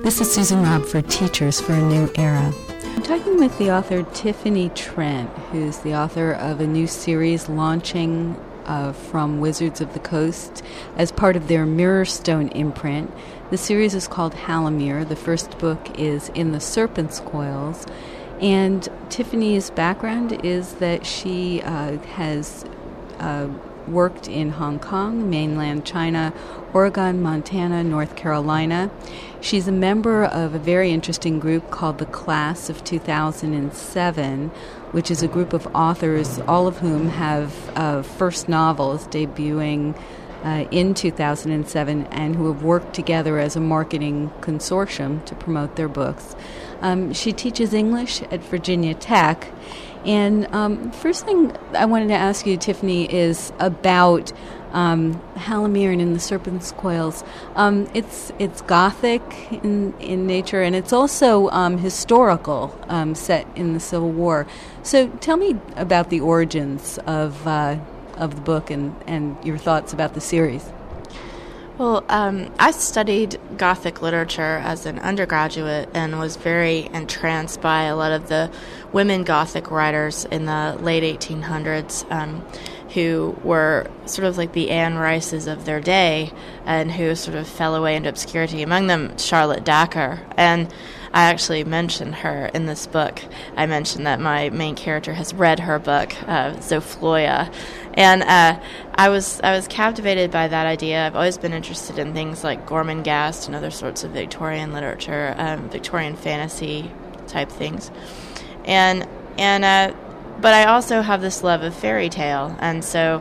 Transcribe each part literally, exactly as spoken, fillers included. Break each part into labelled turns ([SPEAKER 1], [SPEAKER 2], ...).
[SPEAKER 1] This is Susan Robb for Teachers for a New Era.
[SPEAKER 2] I'm talking with the author Tiffany Trent, who's the author of a new series launching uh, from Wizards of the Coast as part of their Mirrorstone imprint. The series is called Halimere. The first book is In the Serpent's Coils. And Tiffany's background is that she uh, has uh, worked in Hong Kong, mainland China, Oregon, Montana, North Carolina. She's a member of a very interesting group called the Class of two thousand seven, which is a group of authors, all of whom have uh, first novels debuting uh, in two thousand seven and who have worked together as a marketing consortium to promote their books. Um, she teaches English at Virginia Tech. And um, first thing I wanted to ask you, Tiffany, is about um, Halimere and In the Serpent's Coils. Um, it's it's Gothic in, in nature, and it's also um, historical, um, set in the Civil War. So tell me about the origins of uh, of the book and, and your thoughts about the series.
[SPEAKER 3] Well, um, I studied Gothic literature as an undergraduate and was very entranced by a lot of the women Gothic writers in the late eighteen hundreds um, who were sort of like the Anne Rices of their day and who sort of fell away into obscurity, among them Charlotte Dacre. And I actually mentioned her in this book. I mentioned that my main character has read her book, uh, Zofloya. And uh, I was I was captivated by that idea. I've always been interested in things like Gormenghast and other sorts of Victorian literature, um, Victorian fantasy type things. And and uh, but I also have this love of fairy tale, and so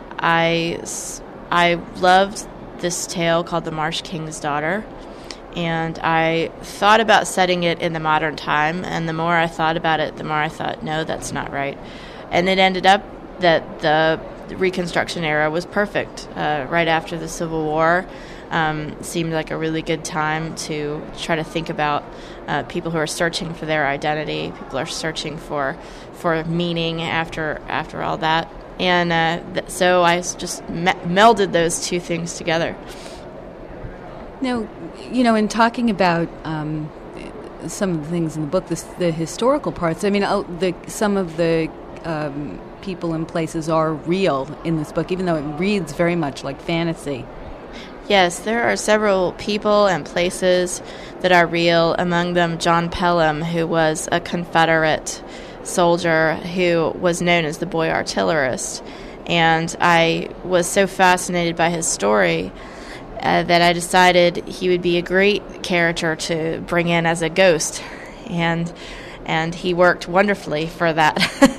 [SPEAKER 3] I I loved this tale called The Marsh King's Daughter. And I thought about setting it in the modern time, and the more I thought about it, the more I thought, no, that's not right. And it ended up that the Reconstruction era was perfect. Uh, right after the Civil War, um, seemed like a really good time to try to think about uh, people who are searching for their identity. People are searching for for meaning after after all that. And uh, th- so I just me- melded those two things together.
[SPEAKER 2] Now, you know, in talking about um, some of the things in the book, the, the historical parts, I mean, uh, the, some of the um, people and places are real in this book, even though it reads very much like fantasy.
[SPEAKER 3] Yes, there are several people and places that are real, among them John Pelham, who was a Confederate soldier who was known as the Boy Artillerist. And I was so fascinated by his story Uh, that I decided he would be a great character to bring in as a ghost, and and he worked wonderfully for that.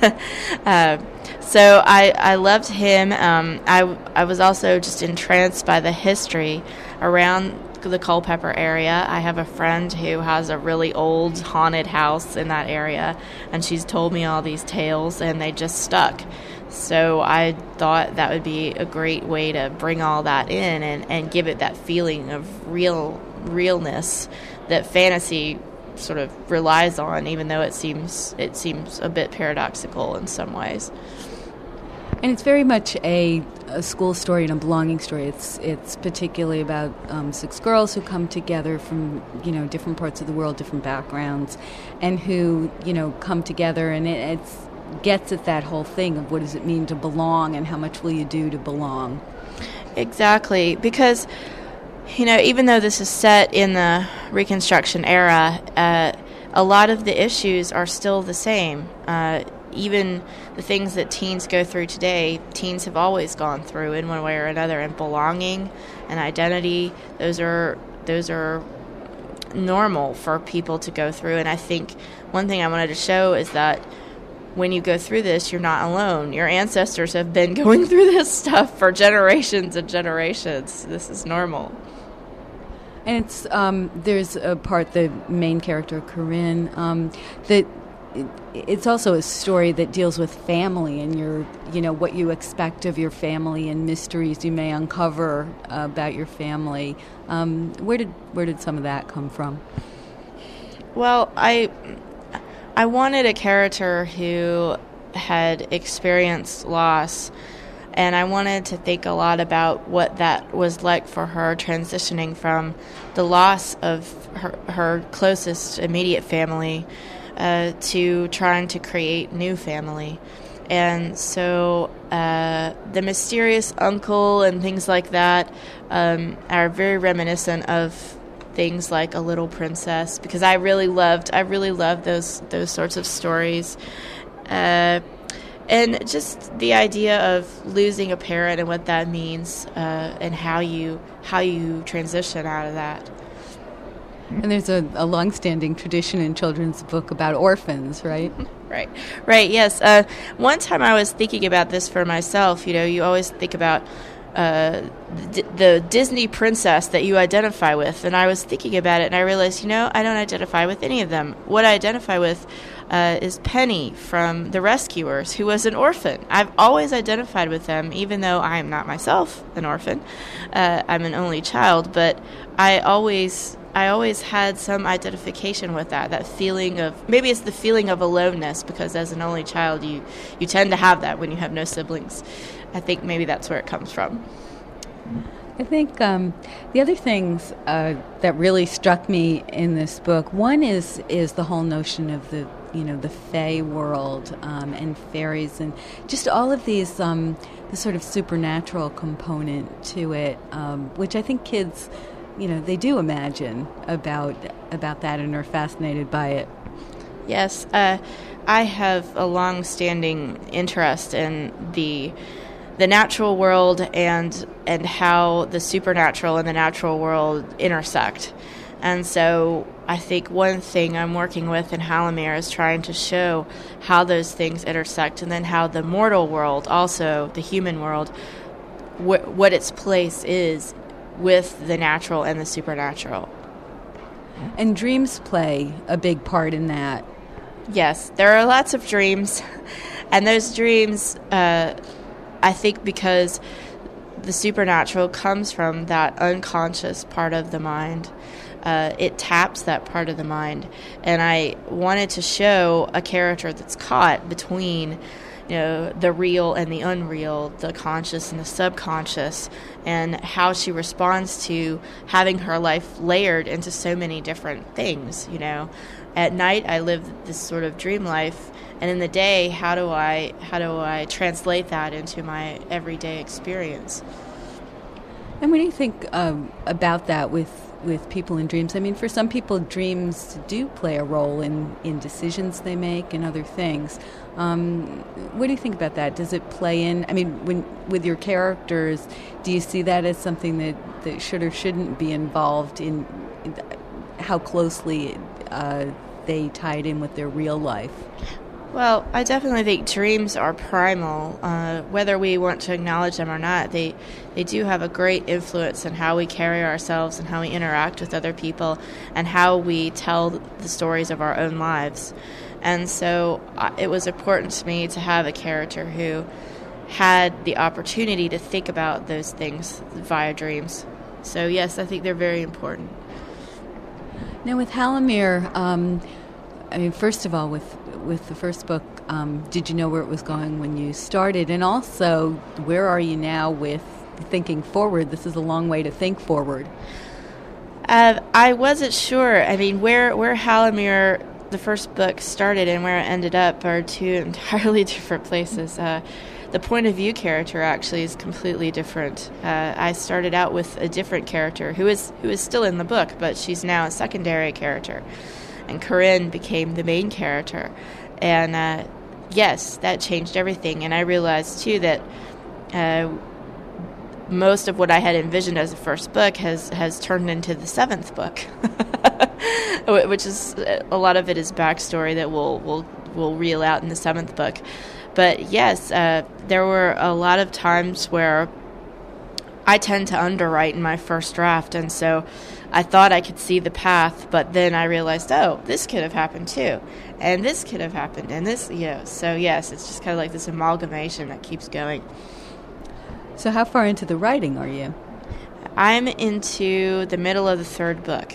[SPEAKER 3] uh, so I, I loved him. Um, I, I was also just entranced by the history around the Culpeper area. I have a friend who has a really old haunted house in that area, and she's told me all these tales, and they just stuck. So I thought that would be a great way to bring all that in and, and give it that feeling of real realness that fantasy sort of relies on, even though it seems it seems a bit paradoxical in some ways.
[SPEAKER 2] And it's very much a, a school story and a belonging story. It's it's particularly about um, six girls who come together from, you know, different parts of the world, different backgrounds, and who, you know, come together, and it, it's gets at that whole thing of what does it mean to belong and how much will you do to belong.
[SPEAKER 3] Exactly, because, you know, even though this is set in the Reconstruction era, uh, a lot of the issues are still the same. Uh, even the things that teens go through today, teens have always gone through in one way or another, and belonging and identity, those are those are normal for people to go through. And I think one thing I wanted to show is that when you go through this, you're not alone. Your ancestors have been going through this stuff for generations and generations. This is normal.
[SPEAKER 2] And it's um, there's a part, the main character, Corinne, um, that it, it's also a story that deals with family and your, you know, what you expect of your family and mysteries you may uncover uh, about your family. Um, where did where did some of that come from?
[SPEAKER 3] Well, I. I wanted a character who had experienced loss And I wanted to think a lot about what that was like for her, transitioning from the loss of her, her closest immediate family uh, to trying to create new family. And so uh, the mysterious uncle and things like that um, are very reminiscent of things like A Little Princess, because I really loved, I really loved those those sorts of stories. Uh, and just the idea of losing a parent and what that means, uh, and how you how you transition out of that.
[SPEAKER 2] And there's a, a long-standing tradition in children's book about orphans, right?
[SPEAKER 3] Right, right, yes. Uh, one time I was thinking about this for myself. You know, you always think about uh, the, the Disney princess that you identify with. And I was thinking about it, and I realized, you know, I don't identify with any of them. What I identify with uh, is Penny from The Rescuers, who was an orphan. I've always identified with them, even though I am not myself an orphan. Uh, I'm an only child, but I always... I always had some identification with that, that feeling of, maybe it's the feeling of aloneness, because as an only child, you, you tend to have that when you have no siblings. I think maybe that's where it comes from.
[SPEAKER 2] I think um, the other things uh, that really struck me in this book, one is is the whole notion of the, you know, the fae world um, and fairies, and just all of these, um, the sort of supernatural component to it, um, which I think kids... you know, they do imagine about about that and are fascinated by it.
[SPEAKER 3] Yes, uh, I have a long-standing interest in the the natural world and and how the supernatural and the natural world intersect. And so I think one thing I'm working with in Halimere is trying to show how those things intersect, and then how the mortal world, also the human world, wh- what its place is with the natural and the supernatural.
[SPEAKER 2] And dreams play a big part in that.
[SPEAKER 3] Yes, there are lots of dreams. And those dreams, uh, I think because the supernatural comes from that unconscious part of the mind. Uh, it taps that part of the mind. And I wanted to show a character that's caught between, you know, the real and the unreal, the conscious and the subconscious, and how she responds to having her life layered into so many different things. You know, at night I live this sort of dream life, and in the day, how do I how do I translate that into my everyday experience?
[SPEAKER 2] And what do you think um, about that with with people in dreams? I mean, for some people, dreams do play a role in, in decisions they make and other things. Um, what do you think about that? Does it play in? I mean, when with your characters, do you see that as something that, that should or shouldn't be involved in, in how closely uh, they tied in with their real life?
[SPEAKER 3] Well, I definitely think dreams are primal. Uh, whether we want to acknowledge them or not, they they do have a great influence on how we carry ourselves and how we interact with other people and how we tell the stories of our own lives. And so uh, it was important to me to have a character who had the opportunity to think about those things via dreams. So yes, I think they're very important.
[SPEAKER 2] Now with Halimere, um, I mean, first of all, with with the first book, um, did you know where it was going when you started? And also, where are you now with thinking forward? This is a long way to think forward.
[SPEAKER 3] Uh, I wasn't sure. I mean, where where Halimere, the first book, started and where it ended up are two entirely different places. Uh, the point of view character actually is completely different. Uh, I started out with a different character who is who is still in the book, but she's now a secondary character. And Corinne became the main character. And uh, yes, that changed everything. And I realized, too, that uh, most of what I had envisioned as the first book has, has turned into the seventh book, which is, a lot of it is backstory that we'll, we'll, we'll reel out in the seventh book. But yes, uh, there were a lot of times where I tend to underwrite in my first draft, and so I thought I could see the path, but then I realized, oh, this could have happened too, and this could have happened, and this, you know, so yes, it's just kind of like this amalgamation that keeps going.
[SPEAKER 2] So how far into the writing are you?
[SPEAKER 3] I'm into the middle of the third book.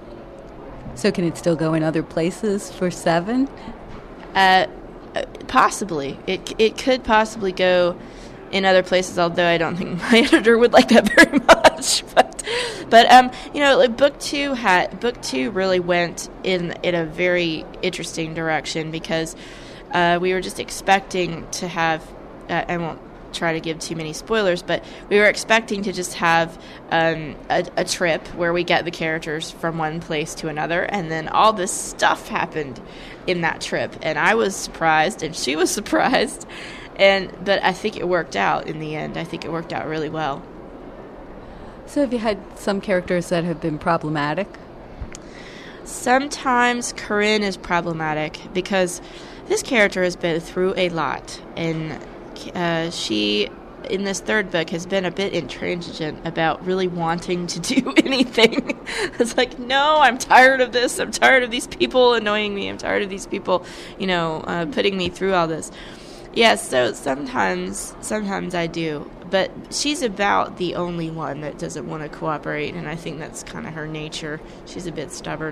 [SPEAKER 2] So can it still go in other places for seven?
[SPEAKER 3] Uh, possibly. It it could possibly go in other places, although I don't think my editor would like that very much. But, but um, you know, like book two had book two really went in in a very interesting direction because uh, we were just expecting to have. Uh, I won't try to give too many spoilers, but we were expecting to just have um, a, a trip where we get the characters from one place to another, and then all this stuff happened in that trip, and I was surprised, and she was surprised. And but I think it worked out in the end. I think it worked out really well.
[SPEAKER 2] So have you had some characters that have been problematic?
[SPEAKER 3] Sometimes Corinne is problematic because this character has been through a lot. And uh, she, in this third book, has been a bit intransigent about really wanting to do anything. It's like, no, I'm tired of this. I'm tired of these people annoying me. I'm tired of these people, you know, uh, putting me through all this. Yes, yeah, so sometimes sometimes I do, but she's about the only one that doesn't want to cooperate, and I think that's kind of her nature. She's a bit stubborn.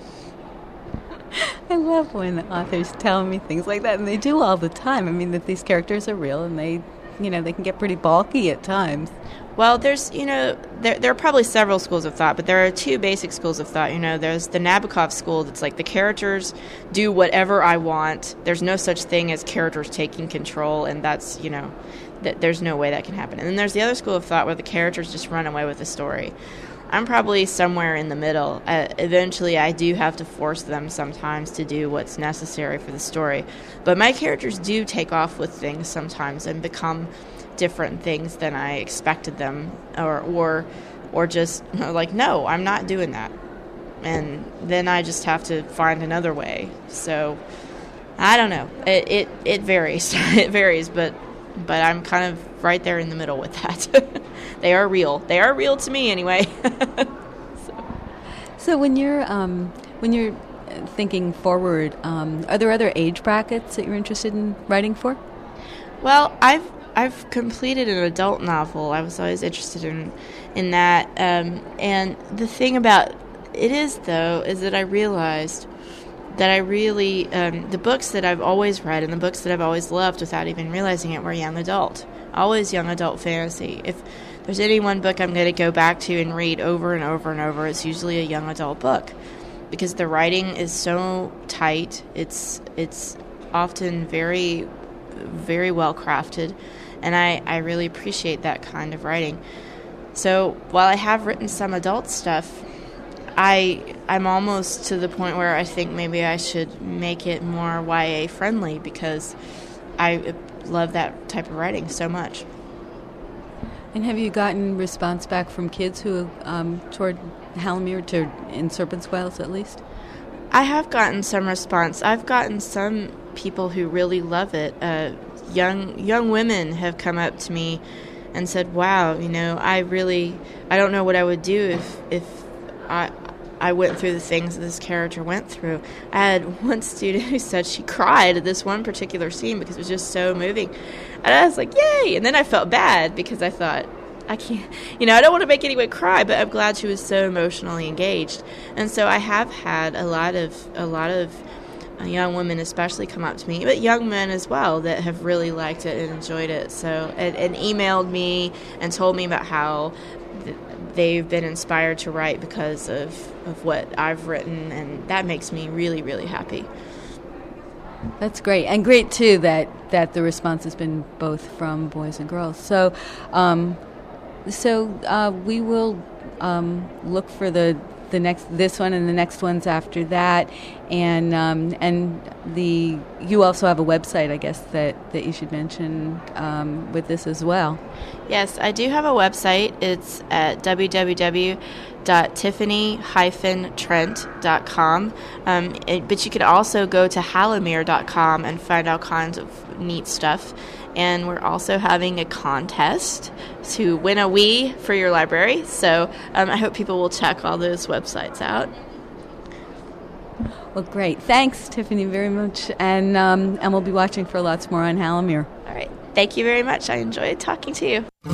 [SPEAKER 2] I love when the authors tell me things like that, and they do all the time. I mean, that these characters are real, and they, you know, they can get pretty balky at times.
[SPEAKER 3] Well, there's, you know, there there are probably several schools of thought, but there are two basic schools of thought. You know, there's the Nabokov school that's like the characters do whatever I want. There's no such thing as characters taking control, and that's, you know, that there's no way that can happen. And then there's the other school of thought where the characters just run away with the story. I'm probably somewhere in the middle. Uh, eventually, I do have to force them sometimes to do what's necessary for the story. But my characters do take off with things sometimes and become different things than I expected them, or or or just like, no, I'm not doing that, and then I just have to find another way. So I don't know. It it, it varies. It varies, but but I'm kind of right there in the middle with that. They are real. They are real to me anyway. so.
[SPEAKER 2] so when you're um, when you're thinking forward, um, are there other age brackets that you're interested in writing for?
[SPEAKER 3] Well, I've I've completed an adult novel. I was always interested in in that. Um, and the thing about it is, though, is that I realized that I really, um, the books that I've always read and the books that I've always loved without even realizing it were young adult. Always young adult fantasy. If there's any one book I'm going to go back to and read over and over and over, it's usually a young adult book. Because the writing is so tight. It's, it's often very, very well crafted. And I, I really appreciate that kind of writing. So while I have written some adult stuff, I, I'm almost to the point where I think maybe I should make it more Y A friendly because I love that type of writing so much.
[SPEAKER 2] And have you gotten response back from kids who, um, toward Hallamere, to in Serpent's Whales at least?
[SPEAKER 3] I have gotten some response. I've gotten some people who really love it. Uh, young young women have come up to me and said, wow, you know, I really, I don't know what I would do if if I I went through the things this character went through. I had one student who said she cried at this one particular scene because it was just so moving. And I was like, yay! And then I felt bad because I thought, I can't, you know, I don't want to make anyone cry, but I'm glad she was so emotionally engaged. And so I have had a lot of, a lot of young women especially come up to me, but young men as well, that have really liked it and enjoyed it. So, and, and emailed me and told me about how th- they've been inspired to write because of, of what I've written, and that makes me really, really happy.
[SPEAKER 2] That's great, and great too that, that the response has been both from boys and girls. So, um, so uh, we will um, look for the the next this one and the next ones after that, and um, and the you also have a website, I guess, that, that you should mention um, with this as well.
[SPEAKER 3] Yes, I do have a website. It's at w w w dot tiffany dash trent dot com, um, it, but you could also go to hallamere dot com and find all kinds of neat stuff. And we're also having a contest to win a Wii for your library. So um, I hope people will check all those websites out.
[SPEAKER 2] Well, great. Thanks, Tiffany, very much. And um, and we'll be watching for lots more on Hallamere.
[SPEAKER 3] All right. Thank you very much. I enjoyed talking to you.